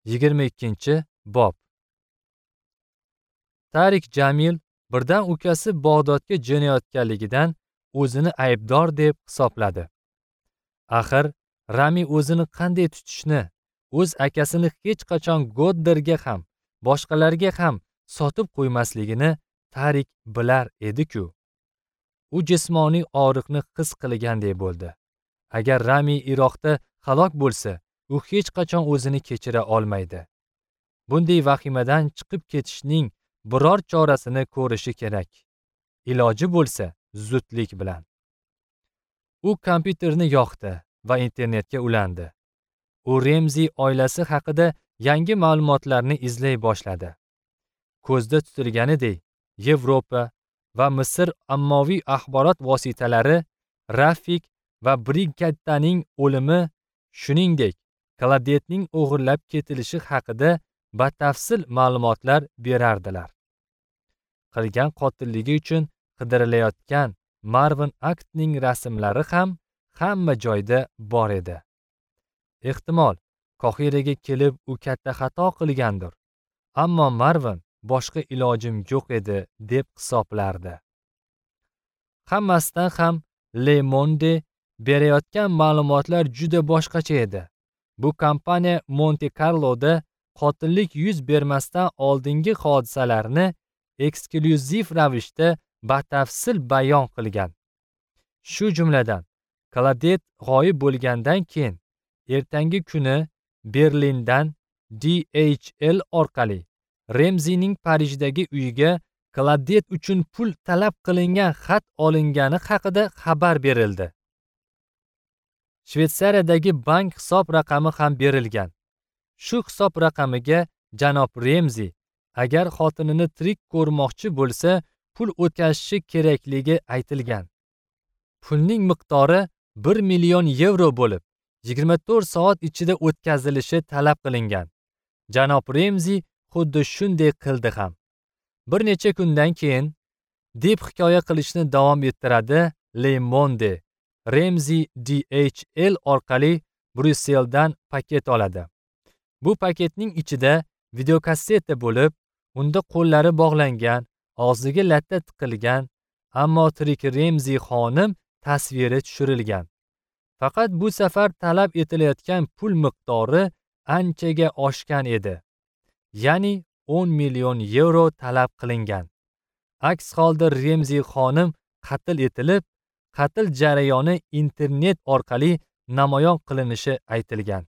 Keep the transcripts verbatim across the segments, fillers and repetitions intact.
yigirma ikkinchi bob. Tarik Jamil birdan ukasi Bag'dodga jo'nayotganligidan o'zini aybdor deb hisobladi. Axir Rami o'zini qanday tutishni, o'z akasini hech qachon Godderga ham, boshqalarga ham sotib qo'ymasligini Tarik bilar edi-ku. U jismoniy og'riqni his qilganday bo'ldi. Agar Rami Iroqda halok bo'lsa, u hech qachon o'zini kechira olmaydi. Bunday vahimadan chiqib ketishning biror chorasini ko'rishi kerak. Iloji bo'lsa, zudlik bilan. U kompyuterni yoqdi va internetga ulandi. U Remzi oilasi haqida yangi ma'lumotlarni izlay boshladi. Ko'zda tutilganidek, Yevropa va Misr ommaviy axborot vositalari Rafik va Brigattaning o'limi, shuningdek, Kladetning o'g'irlab ketilishi haqida batafsil ma'lumotlar berardilar. Qilgan qotilligi uchun qidirilayotgan Marvin Aktning rasmlari ham hamma joyda bor edi. Ehtimol, Qohiraga kelib u katta xato qilgandir. Ammo Marvin boshqa ilojim yo'q edi deb hisoblardi. Hammasidan ham Le Monde berayotgan ma'lumotlar juda boshqacha edi. Bu kompaniya Monte Carloda qotillik yuz bermasdan oldingi hodisalarni eksklyuziv ravishda batafsil bayon qilgan. Shu jumladan, Kladet g'oyib bo'lgandan keyin ertangi kuni Berlindan D H L orqali Remzining Parijdagi uyiga Kladet uchun pul talab qilingan xat olingani haqida xabar berildi. Shvetsariyadagi bank hisob raqami ham berilgan. Shu hisob raqamiga janob Remzi agar xotinini tirik ko'rmoqchi bo'lsa, pul o'tkazishi kerakligi aytilgan. Pulning miqdori bir million yevro bo'lib, yigirma to'rt soat ichida o'tkazilishi talab qilingan. Janob Remzi xuddi shunday qildi ham. Bir necha kundan keyin deb hikoya qilishni davom ettiradi Le Monde. Remzi D H L orqali Bryusseldan paket oladi. Bu paketning ichida videokasseta bo'lib, unda qo'llari bog'langan, og'ziga latta tiqilgan, ammo tirik Remzi xonim tasviri tushirilgan. Faqat bu safar talab etilayotgan pul miqdori anchaga oshgan edi. Ya'ni o'n million yevro talab qilingan. Aks holda Remzi xonim qatl etilib, qatl jarayoni internet orqali namoyon qilinishi aytilgan.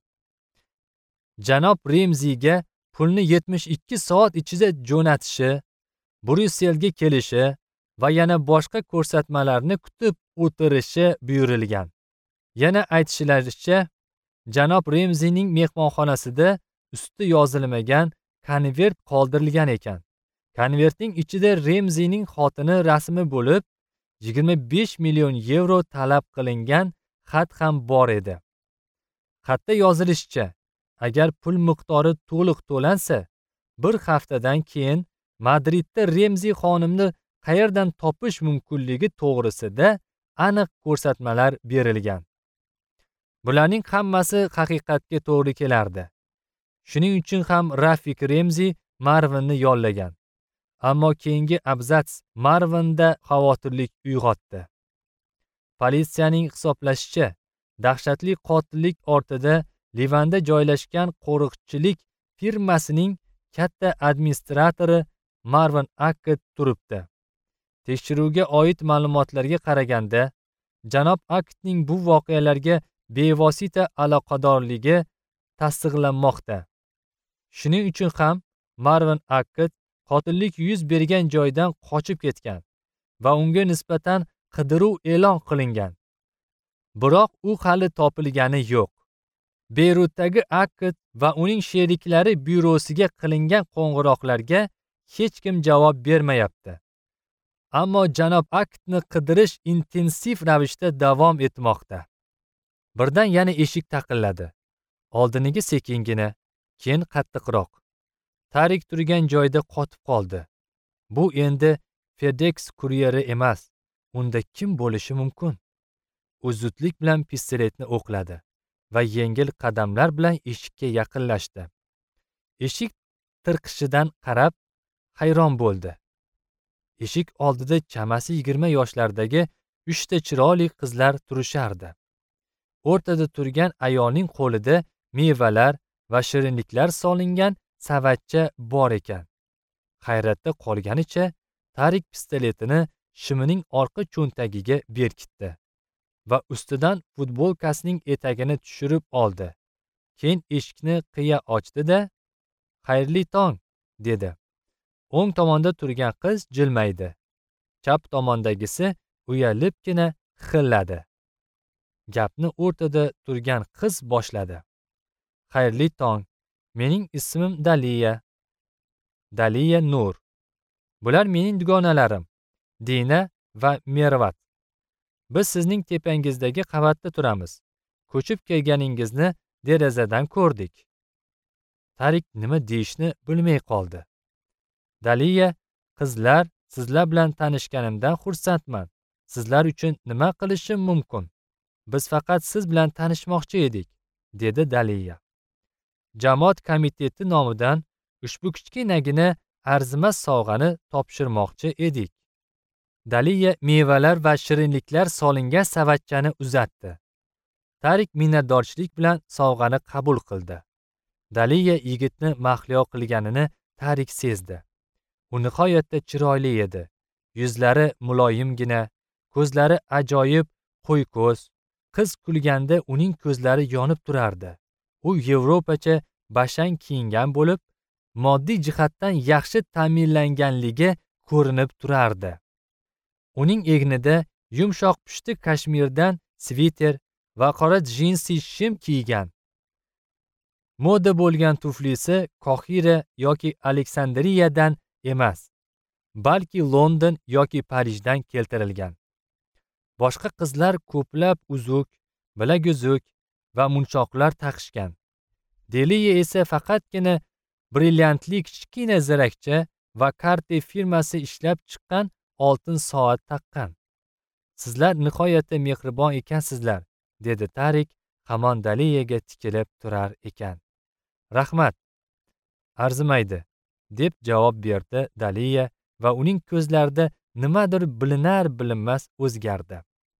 Janob Remziga pulni yetmish ikki soat ichida jo'natishi, Bryusselga kelishi va yana boshqa ko'rsatmalarni kutib o'tirishi buyurilgan. Yana aytishlaricha, janob Remzining mehmonxonasida usti yozilmagan konvert qoldirilgan ekan. Konvertning ichida Remzining xotini rasmi bo'lib, yigirma besh million yevro talab qilingan xat ham bor edi. Xatda yozilishicha, agar pul miqdori to'liq to'lansa, bir haftadan keyin Madridda Remzi xonimni qayerdan topish mumkinligi to'g'risida aniq ko'rsatmalar berilgan. Bularning hammasi haqiqatga to'g'ri kelardi. Shuning uchun ham Rafik Remzi Marvinni yollagan. Ammo keyingi abzats Marvinda xavotirlik uyg'otdi. Politsiyaning hisoblashicha, dahshatli qotillik ortida Livanda joylashgan qo'riqchilik firmasining katta administratori Marvin Akked turibdi. Tekshiruvga oid ma'lumotlarga qaraganda, janob Akkedning bu voqealarga bevosita aloqadorligi tasdiqlanmoqda. Shuning uchun ham Marvin Akked qotillik yuz bergan joydan qochib ketgan va unga nisbatan qidiruv e'lon qilingan. Biroq u hali topilgani yo'q. Beyrutdagi Akked va uning sheriklari byurosiga qilingan qo'ng'iroqlarga hech kim javob bermayapti. Ammo janob Akkedni qidirish intensiv ravishda davom etmoqda. Birdan yana eshik taqilladi. Oldiniga sekingina, keyin qattiqroq. Tarik turgan joyda qotib qoldi. Bu endi FedEx kuryeri emas. Unda kim bo'lishi mumkin? U zudlik bilan pistoletni o'qladi va yengil qadamlar bilan eshikka yaqinlashdi. eshik tirqishidan qarab hayron bo'ldi. Eshik oldida chamasi yigirma yoshlardagi uchta chiroyli qizlar turishardi. O'rtada turgan ayolning qo'lida mevalar va shirinliklar solingan savatcha bor ekan. Hayratda qolganicha Tarik pistoletini shimining orqa cho'ntagiga berkitdi va ustidan futbolkasining etagini tushirib oldi. Keyin eshikni qiya ochdi-da, "Xayrli tong", dedi. O'ng tomonda turgan qiz jilmaydi. Chap tomondagisi uyalibgina xilladi. Gapni o'rtada turgan qiz boshladi. "Xayrli tong, mening ismim Daliya. Daliya Nur. Bular mening dugonalarim, Dina va Mervat. Biz sizning tepangizdagi qavatda turamiz. Ko'chib kelganingizni derazadan ko'rdik." Tarik nima deyishni bilmay qoldi. "Daliya, qizlar, sizlar bilan tanishganimdan xursandman. Sizlar uchun nima qilishim mumkin? Biz faqat siz bilan tanishmoqchi edik", dedi Daliya. "Jamoat komiteti nomidan ushbu kichkinagina arzimas sovg'ani topshirmoqchi edik." Daliya mevalar va shirinliklar solingan savatchani uzatdi. Tarik minnatdorchilik bilan sovg'ani qabul qildi. Daliya yigitni mahliyo qilganini Tarik sezdi. U nihoyatda chiroyli edi. Yuzlari muloyimgina, ko'zlari ajoyib qo'yko'z. Qiz kulganda uning ko'zlari yonib turardi. U yevropacha bashang kiyingan bo'lib, moddiy jihatdan yaxshi ta'minlanganligi ko'rinib turardi. Uning egnida yumshoq pushti kashmirdan sviter va qora jinsi shim kiygan. Moda bo'lgan tuflisi Qohira yoki Aleksandriyadan emas, balki London yoki Parijdan keltirilgan. Boshqa qizlar ko'plab uzuk, bilaguzuk va munchoqlar taqishgan. Deliya esa faqatgina brilliantli kichkina zirakcha va Cartier firmasi ishlab chiqqan oltin soat taqqan. "Sizlar nihoyatda mehribon ekansizlar", dedi Tarik hamon Daliyaga tikilib turar ekan. "Rahmat, arzimaydi", deb javob berdi Daliya va uning ko'zlarida nimadir bilinar-bilinmas o'zgardi.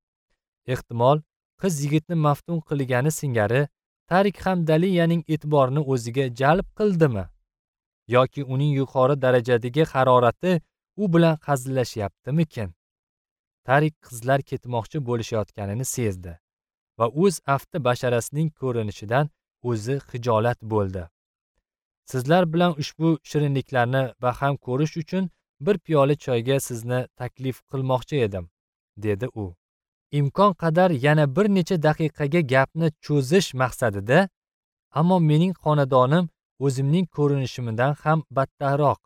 Ehtimol qiz yigitni maftun qilgani singari Tarik ham Daliyaning e'tiborini o'ziga jalb qildimi? Yoki uning yuqori darajadagi harorati u bilan hazillashyaptimikin? Tarik qizlar ketmoqchi bo'lishayotganini sezdi va o'z afti basharasining ko'rinishidan o'zi xijolat bo'ldi. "Sizlar bilan ushbu shirinliklarni baham ko'rish uchun bir piyola choyga sizni taklif qilmoqchi edim", dedi u. Imkon qadar yana bir necha daqiqaga gapni cho'zish maqsadida, "Ammo mening xonadonim o'zimning ko'rinishimdan ham battarroq."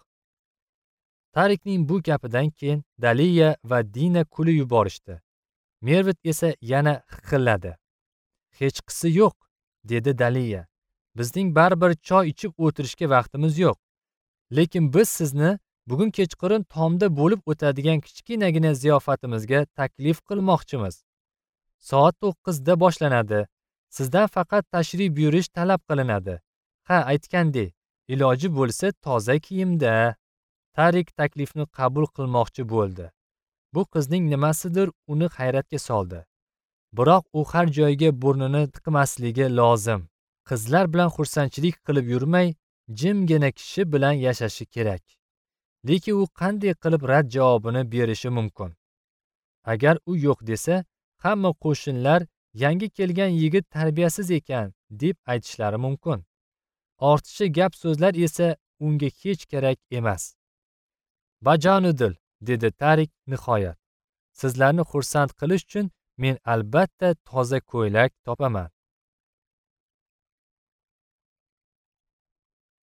Tarikning bu gapidan keyin Daliya va Dina kulib yuborishdi. Mervat esa yana hiqilladi. "Hechqisi yo'q", dedi Daliya. "Bizning baribir choy ichib o'tirishga vaqtimiz yo'q. Lekin biz sizni bugun kechqurun tomda bo'lib o'tadigan kichkinagina ziyofatimizga taklif qilmoqchimiz. Soat to'qqizda boshlanadi. Sizdan faqat tashrif buyurish talab qilinadi. Ha, aytgandek, iloji bo'lsa toza kiyimda." Tarik taklifni qabul qilmoqchi bo'ldi. Bu qizning nimasidir uni hayratga soldi. Biroq u har joyga burnini tiqmasligi lozim. Qizlar bilan xursandchilik qilib yurmay, jimgina kishi bilan yashashi kerak. Lekin u qanday qilib rad javobini berishi mumkin? Agar u yo'q desa, hamma qo'shnilar yangi kelgan yigit tarbiyasiz ekan deb aytishlari mumkin. Ortiqcha gap so'zlar esa unga hech kerak emas. "Bajonidil", dedi Tarik nihoyat. "Sizlarni xursand qilish uchun men albatta toza ko'ylak topaman."